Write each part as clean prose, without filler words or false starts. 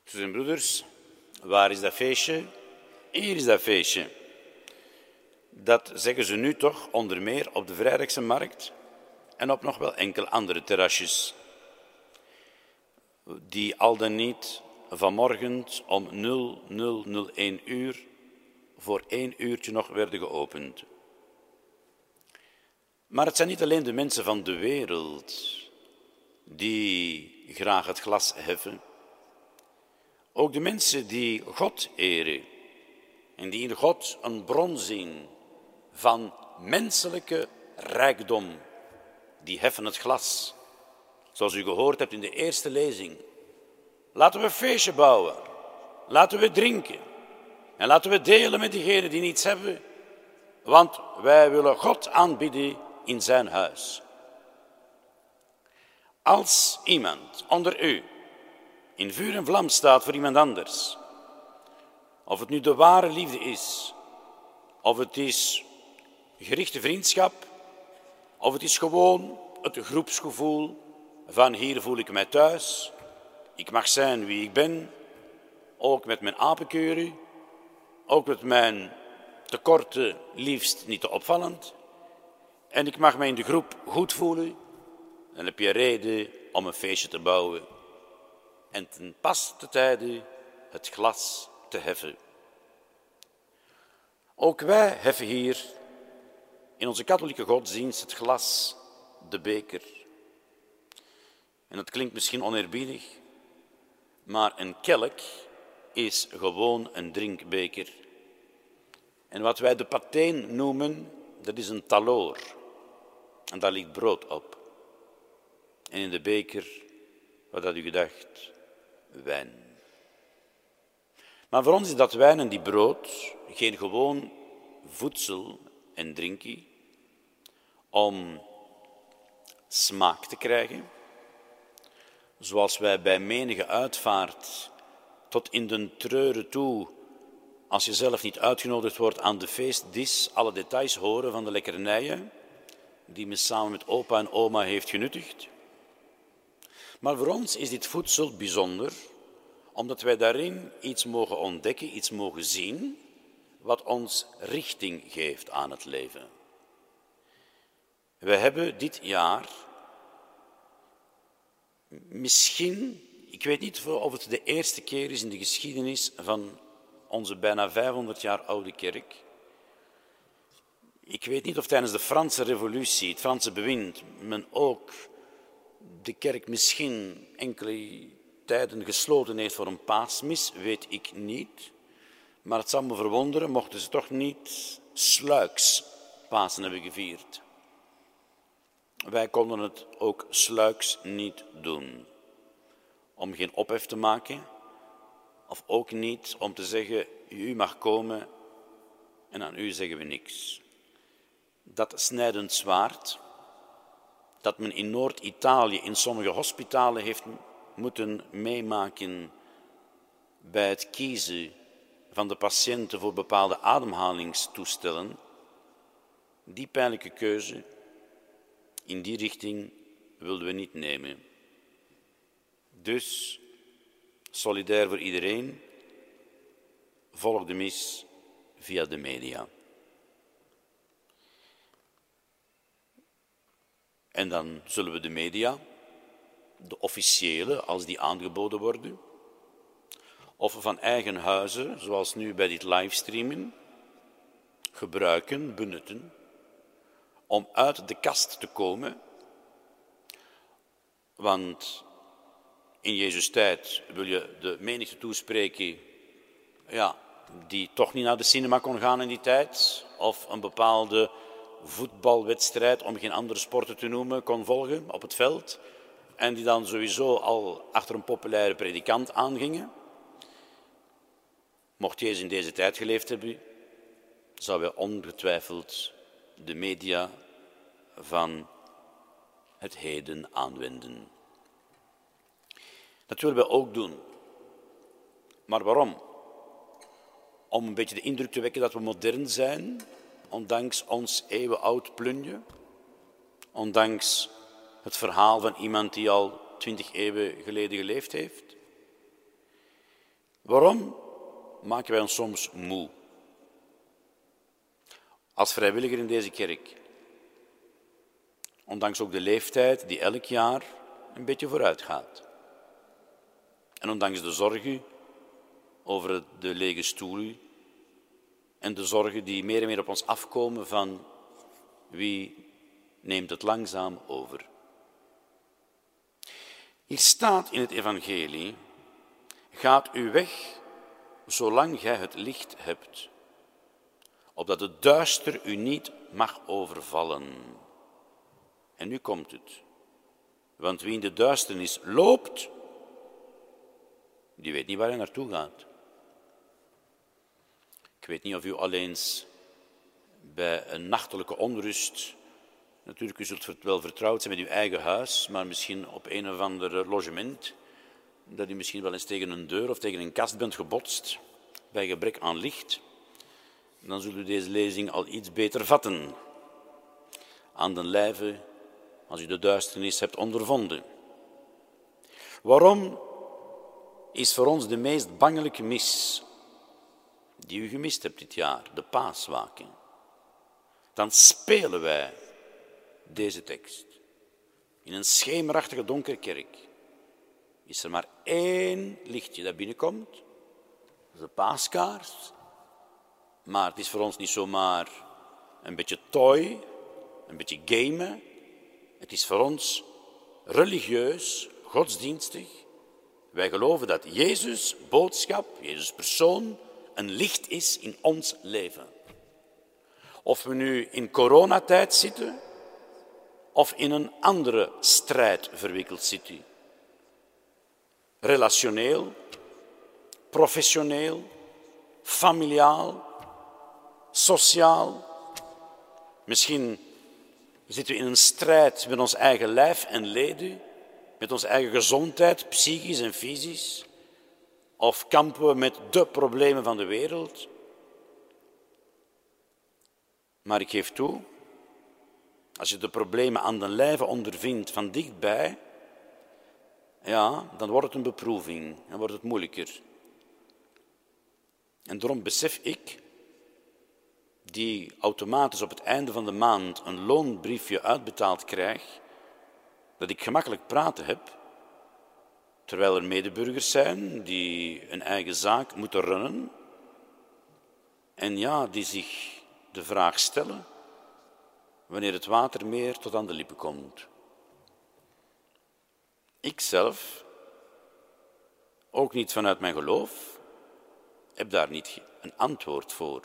Zusters en broeders, waar is dat feestje? Hier is dat feestje. Dat zeggen ze nu toch onder meer op de Vrijdagse markt en op nog wel enkele andere terrasjes, die al dan niet vanmorgen om 00:01 uur voor 1 uurtje nog werden geopend. Maar het zijn niet alleen de mensen van de wereld die graag het glas heffen. Ook de mensen die God eren en die in God een bron zien van menselijke rijkdom, die heffen het glas. Zoals u gehoord hebt in de eerste lezing. Laten we een feestje bouwen. Laten we drinken. En laten we delen met diegenen die niets hebben. Want wij willen God aanbidden in zijn huis. Als iemand onder u in vuur en vlam staat voor iemand anders, of het nu de ware liefde is, of het is gerichte vriendschap, of het is gewoon het groepsgevoel van hier voel ik mij thuis, ik mag zijn wie ik ben, ook met mijn apenkeuren, ook met mijn tekorten liefst niet te opvallend, en ik mag mij in de groep goed voelen, dan heb je reden om een feestje te bouwen en ten paste tijde het glas te heffen. Ook wij heffen hier in onze katholieke godsdienst het glas, de beker. En dat klinkt misschien oneerbiedig, maar een kelk is gewoon een drinkbeker. En wat wij de pateen noemen, dat is een taloor. En daar ligt brood op. En in de beker, wat had u gedacht? Wijn. Maar voor ons is dat wijn en die brood geen gewoon voedsel en drinkie om smaak te krijgen, zoals wij bij menige uitvaart tot in den treuren toe, als je zelf niet uitgenodigd wordt aan de feestdis, alle details horen van de lekkernijen die men samen met opa en oma heeft genuttigd. Maar voor ons is dit voedsel bijzonder, omdat wij daarin iets mogen ontdekken, iets mogen zien, wat ons richting geeft aan het leven. We hebben dit jaar misschien, ik weet niet of het de eerste keer is in de geschiedenis van onze bijna 500 jaar oude kerk. Ik weet niet of tijdens de Franse revolutie, het Franse bewind, men ook de kerk misschien enkele tijden gesloten heeft voor een paasmis, weet ik niet. Maar het zou me verwonderen mochten ze toch niet sluiks Pasen hebben gevierd. Wij konden het ook sluiks niet doen. Om geen ophef te maken, of ook niet om te zeggen, u mag komen en aan u zeggen we niks. Dat snijdend zwaard, dat men in Noord-Italië in sommige hospitalen heeft moeten meemaken bij het kiezen van de patiënten voor bepaalde ademhalingstoestellen, die pijnlijke keuze in die richting wilden we niet nemen. Dus, solidair voor iedereen, volg de mis via de media. En dan zullen we de media, de officiële, als die aangeboden worden, of van eigen huizen, zoals nu bij dit livestreamen, gebruiken, benutten, om uit de kast te komen. Want in Jezus' tijd wil je de menigte toespreken, die toch niet naar de cinema kon gaan in die tijd, of een bepaalde voetbalwedstrijd, om geen andere sporten te noemen, kon volgen op het veld, en die dan sowieso al achter een populaire predikant aangingen. Mocht Jezus in deze tijd geleefd hebben, zou hij ongetwijfeld de media van het heden aanwenden. Dat willen we ook doen. Maar waarom? Om een beetje de indruk te wekken dat we modern zijn, ondanks ons eeuwenoud plunje, ondanks het verhaal van iemand die al 20 eeuwen geleden geleefd heeft. Waarom maken wij ons soms moe? Als vrijwilliger in deze kerk. Ondanks ook de leeftijd die elk jaar een beetje vooruit gaat. En ondanks de zorgen over de lege stoelen en de zorgen die meer en meer op ons afkomen van wie neemt het langzaam over. Hier staat in het evangelie, gaat uw weg zolang gij het licht hebt, opdat het duister u niet mag overvallen. En nu komt het. Want wie in de duisternis loopt, die weet niet waar hij naartoe gaat. Ik weet niet of u al eens bij een nachtelijke onrust, natuurlijk u zult wel vertrouwd zijn met uw eigen huis, maar misschien op een of ander logement, dat u misschien wel eens tegen een deur of tegen een kast bent gebotst, bij gebrek aan licht, dan zult u deze lezing al iets beter vatten. Aan den lijve, als u de duisternis hebt ondervonden. Waarom is voor ons de meest bangelijke mis die u gemist hebt dit jaar, de Paaswaken? Dan spelen wij deze tekst. In een schemerachtige donkere kerk is er maar één lichtje dat binnenkomt. Dat is de paaskaars. Maar het is voor ons niet zomaar een beetje toy, een beetje gamen. Het is voor ons religieus, godsdienstig. Wij geloven dat Jezus' boodschap, Jezus' persoon, een licht is in ons leven. Of we nu in coronatijd zitten, of in een andere strijd verwikkeld zitten. Relationeel, professioneel, familiaal, sociaal. Misschien zitten we in een strijd met ons eigen lijf en leden, met onze eigen gezondheid, psychisch en fysisch. Of kampen we met de problemen van de wereld. Maar ik geef toe, als je de problemen aan den lijve ondervindt van dichtbij, ja, dan wordt het een beproeving, dan wordt het moeilijker. En daarom besef ik, die automatisch op het einde van de maand een loonbriefje uitbetaald krijg, dat ik gemakkelijk praten heb, terwijl er medeburgers zijn die een eigen zaak moeten runnen en ja, die zich de vraag stellen wanneer het watermeer tot aan de lippen komt. Ikzelf, ook niet vanuit mijn geloof, heb daar niet een antwoord voor.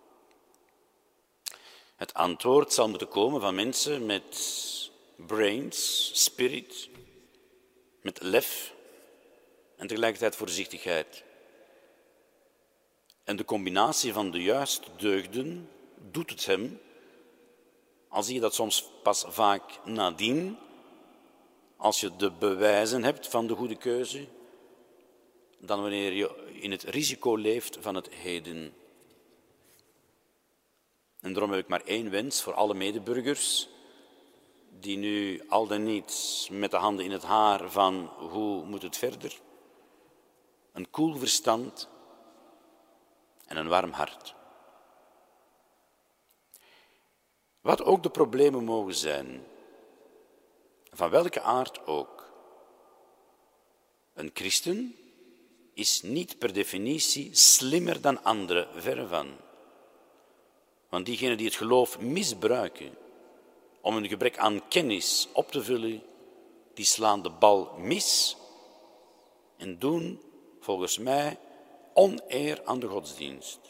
Het antwoord zal moeten komen van mensen met brains, spirit, met lef en tegelijkertijd voorzichtigheid. En de combinatie van de juiste deugden doet het hem, al zie je dat soms pas vaak nadien, als je de bewijzen hebt van de goede keuze, dan wanneer je in het risico leeft van het heden. En daarom heb ik maar één wens voor alle medeburgers, die nu al dan niet met de handen in het haar van hoe moet het verder, een koel verstand en een warm hart. Wat ook de problemen mogen zijn, van welke aard ook. Een christen is niet per definitie slimmer dan anderen, verre van. Want diegenen die het geloof misbruiken om hun gebrek aan kennis op te vullen, die slaan de bal mis en doen volgens mij oneer aan de godsdienst.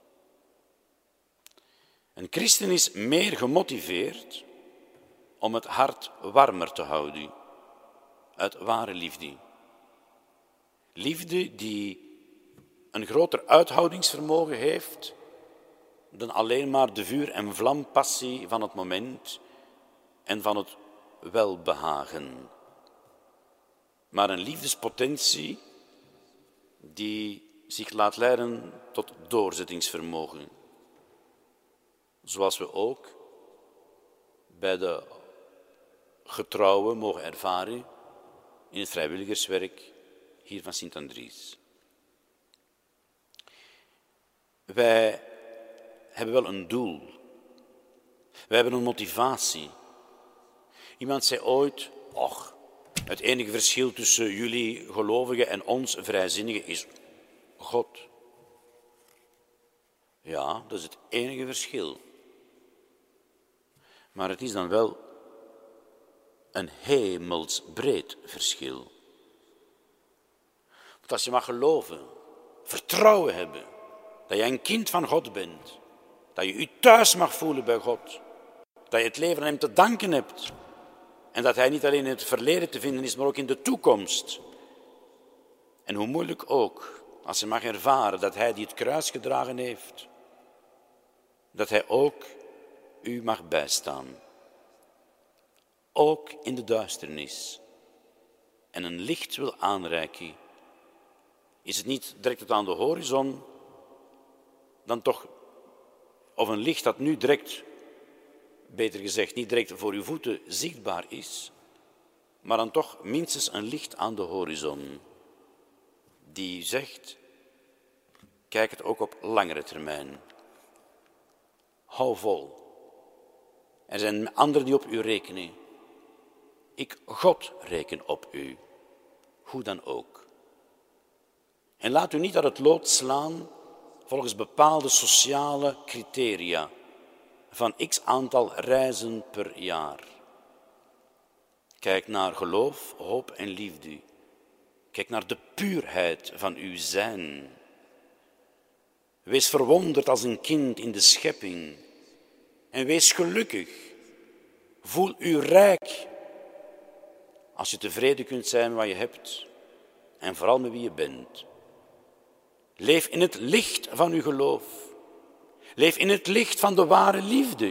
Een christen is meer gemotiveerd om het hart warmer te houden, uit ware liefde. Liefde die een groter uithoudingsvermogen heeft dan alleen maar de vuur- en vlampassie van het moment en van het welbehagen. Maar een liefdespotentie die zich laat leiden tot doorzettingsvermogen. Zoals we ook bij de getrouwen mogen ervaren in het vrijwilligerswerk hier van Sint-Andries. Wij hebben wel een doel. Wij hebben een motivatie. Iemand zei ooit, het enige verschil tussen jullie gelovigen en ons vrijzinnigen is God. Ja, dat is het enige verschil. Maar het is dan wel een hemelsbreed verschil. Want als je mag geloven, vertrouwen hebben, dat je een kind van God bent, dat je je thuis mag voelen bij God, dat je het leven aan hem te danken hebt en dat hij niet alleen in het verleden te vinden is, maar ook in de toekomst. En hoe moeilijk ook, als je mag ervaren dat hij die het kruis gedragen heeft, dat hij ook u mag bijstaan. Ook in de duisternis. En een licht wil aanreiken. Is het niet direct tot aan de horizon, dan toch, of een licht dat nu direct, beter gezegd, niet direct voor uw voeten zichtbaar is, maar dan toch minstens een licht aan de horizon, die zegt, kijk het ook op langere termijn. Hou vol. Er zijn anderen die op u rekenen. Ik, God, reken op u. Hoe dan ook. En laat u niet uit het lood slaan volgens bepaalde sociale criteria van x aantal reizen per jaar. Kijk naar geloof, hoop en liefde. Kijk naar de puurheid van uw zijn. Wees verwonderd als een kind in de schepping. En wees gelukkig. Voel u rijk. Als je tevreden kunt zijn met wat je hebt. En vooral met wie je bent. Leef in het licht van uw geloof. Leef in het licht van de ware liefde.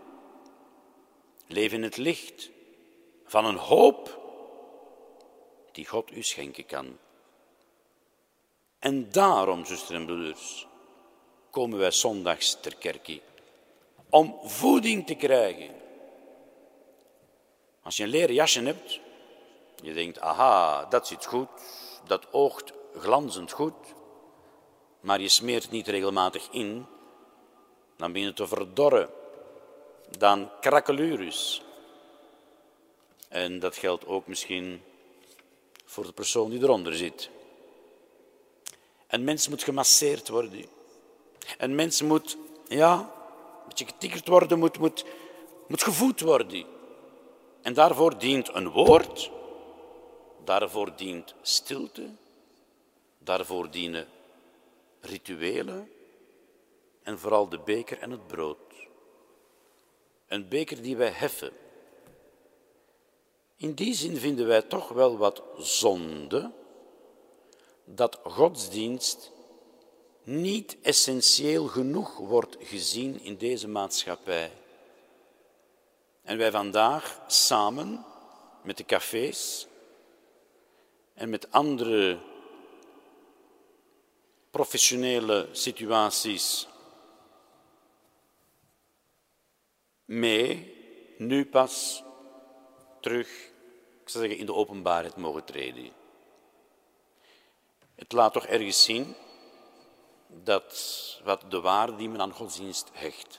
Leef in het licht van een hoop die God u schenken kan. En daarom, zusters en broeders, komen wij zondags ter kerke. Om voeding te krijgen. Als je een leren jasje hebt, je denkt, aha, dat zit goed, dat oogt glanzend goed, maar je smeert het niet regelmatig in, dan begin je te verdorren. Dan krakelurus. En dat geldt ook misschien voor de persoon die eronder zit. Een mens moet gemasseerd worden. Een mens moet, een beetje getikkerd worden, moet gevoed worden. En daarvoor dient een woord, daarvoor dient stilte, daarvoor dienen rituelen en vooral de beker en het brood. Een beker die wij heffen. In die zin vinden wij toch wel wat zonde dat godsdienst niet essentieel genoeg wordt gezien in deze maatschappij. En wij vandaag samen met de cafés en met andere professionele situaties nu pas terug, ik zou zeggen, in de openbaarheid mogen treden. Het laat toch ergens zien dat wat de waarde die men aan godsdienst hecht.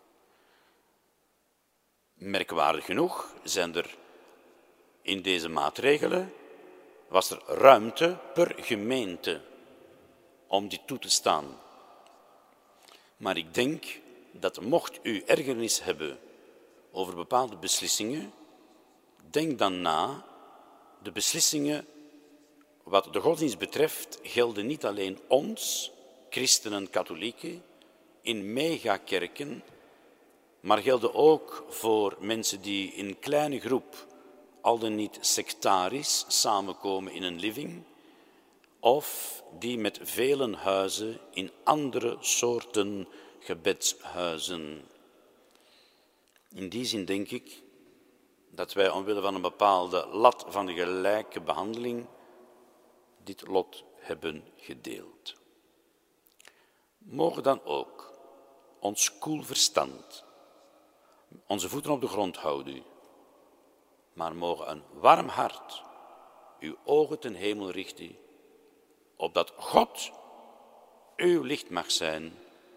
Merkwaardig genoeg zijn er in deze maatregelen, was er ruimte per gemeente om die toe te staan. Maar ik denk dat mocht u ergernis hebben over bepaalde beslissingen, denk dan na, de beslissingen wat de godsdienst betreft gelden niet alleen ons, christenen, katholieken, in megakerken, maar gelden ook voor mensen die in een kleine groep, al dan niet sectarisch, samenkomen in een living, of die met vele huizen in andere soorten gebedshuizen. In die zin denk ik dat wij omwille van een bepaalde lat van de gelijke behandeling dit lot hebben gedeeld. Mogen dan ook ons koel verstand onze voeten op de grond houden, maar mogen een warm hart uw ogen ten hemel richten, opdat God uw licht mag zijn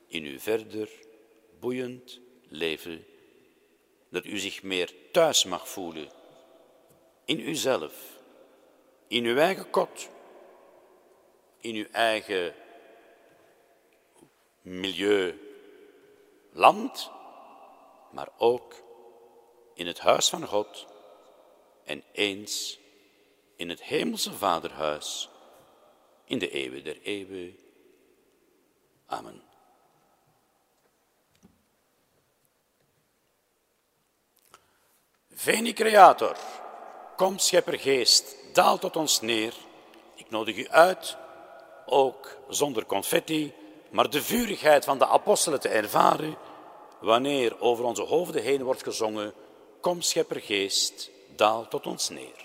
in uw verder boeiend leven. Dat u zich meer thuis mag voelen in uzelf, in uw eigen kot, in uw eigen milieu, land, maar ook in het huis van God en eens in het hemelse Vaderhuis in de eeuwen der eeuwen. Amen. Veni Creator, kom Scheppergeest, daal tot ons neer. Ik nodig u uit, ook zonder confetti, maar de vurigheid van de apostelen te ervaren, wanneer over onze hoofden heen wordt gezongen, kom Scheppergeest, daal tot ons neer.